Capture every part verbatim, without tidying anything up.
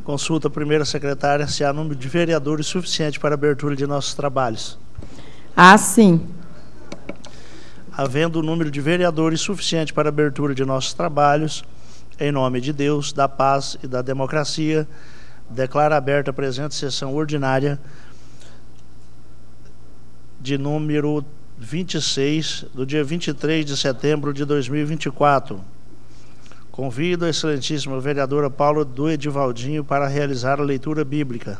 Consulta a primeira secretária se há número de vereadores suficiente para a abertura de nossos trabalhos. Ah, sim. Havendo o número de vereadores suficiente para a abertura de nossos trabalhos, em nome de Deus, da paz e da democracia, declaro aberta a presente sessão ordinária de número vinte e seis, do dia vinte e três de setembro de dois mil e vinte e quatro. Convido a excelentíssima vereadora Paula do Edivaldinho para realizar a leitura bíblica.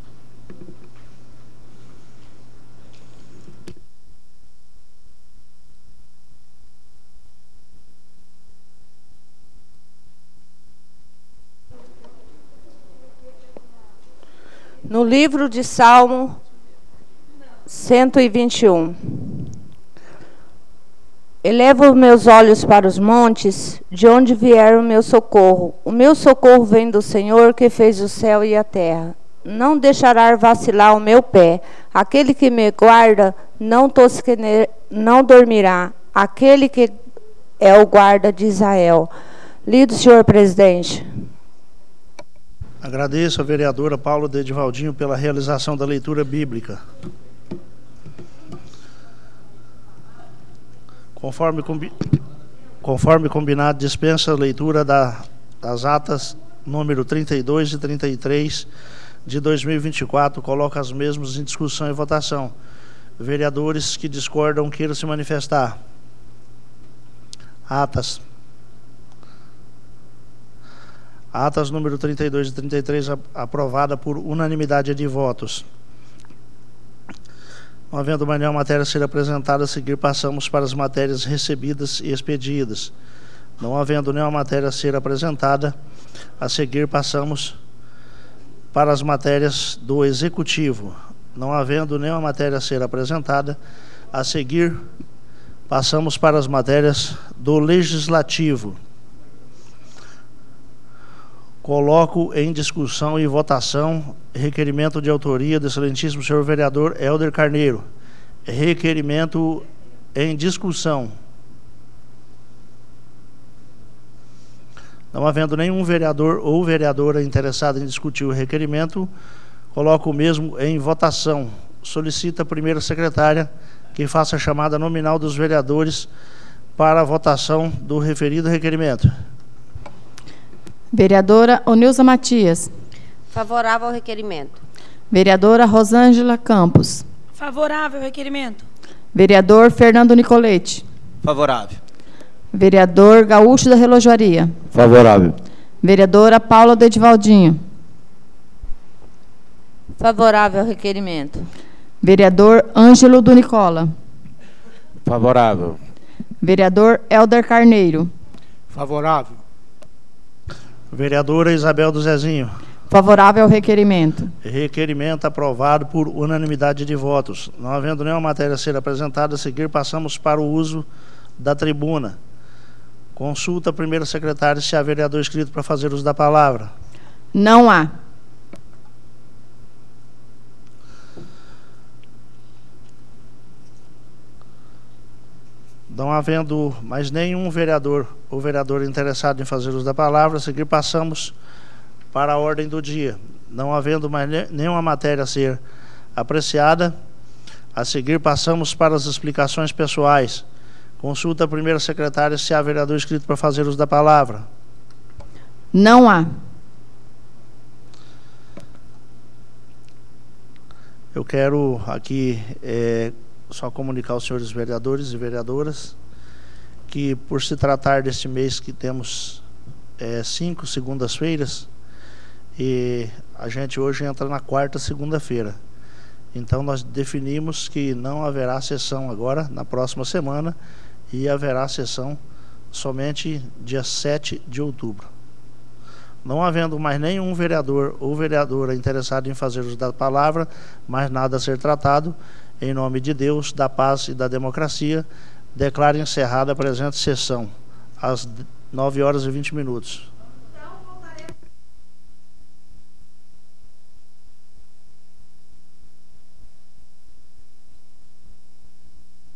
No livro de Salmo cento e vinte e um. Elevo os meus olhos para os montes, de onde vier o meu socorro. O meu socorro vem do Senhor, que fez o céu e a terra. Não deixará vacilar o meu pé. Aquele que me guarda não, tosquene... não dormirá. Aquele que é o guarda de Israel. Lido, senhor presidente. Agradeço a vereadora Paula de Edivaldinho pela realização da leitura bíblica. Conforme, combi... Conforme combinado, dispensa a leitura da... das atas número trinta e dois e trinta e três de dois mil e vinte e quatro. Coloca as mesmas em discussão e votação. Vereadores que discordam queiram se manifestar. Atas. Atas número trinta e dois e trinta e três aprovada por unanimidade de votos. Não havendo mais nenhuma matéria a ser apresentada, a seguir passamos para as matérias recebidas e expedidas. Não havendo nenhuma matéria a ser apresentada, a seguir passamos para as matérias do Executivo. Não havendo nenhuma matéria a ser apresentada, a seguir passamos para as matérias do Legislativo. Coloco em discussão e votação requerimento de autoria do excelentíssimo senhor vereador Helder Carneiro. Requerimento em discussão. Não havendo nenhum vereador ou vereadora interessada em discutir o requerimento, coloco o mesmo em votação. Solicita a primeira secretária que faça a chamada nominal dos vereadores para a votação do referido requerimento. Vereadora Onilza Matias. Favorável ao requerimento. Vereadora Rosângela Campos. Favorável ao requerimento. Vereador Fernando Nicolete. Favorável. Vereador Gaúcho da Relojoaria. Favorável. Vereadora Paula do Edivaldinho. Favorável ao requerimento. Vereador Ângelo do Nicola. Favorável. Vereador Helder Carneiro. Favorável. Vereadora Isabel do Zezinho. Favorável ao requerimento. Requerimento aprovado por unanimidade de votos. Não havendo nenhuma matéria a ser apresentada, a seguir passamos para o uso da tribuna. Consulta a primeira secretária se há vereador inscrito para fazer uso da palavra. Não há. Não havendo mais nenhum vereador ou vereadora interessado em fazer uso da palavra, a seguir passamos para a ordem do dia. Não havendo mais nenhuma matéria a ser apreciada, a seguir passamos para as explicações pessoais. Consulta a primeira secretária se há vereador inscrito para fazer uso da palavra. Não há. Eu quero aqui é, só comunicar aos senhores vereadores e vereadoras que, por se tratar deste mês que temos é, cinco segundas-feiras, e a gente hoje entra na quarta segunda-feira. Então nós definimos que não haverá sessão agora, na próxima semana, e haverá sessão somente dia sete de outubro. Não havendo mais nenhum vereador ou vereadora interessado em fazer uso da palavra, mais nada a ser tratado, em nome de Deus, da paz e da democracia, declaro encerrada a presente sessão, às nove horas e vinte minutos.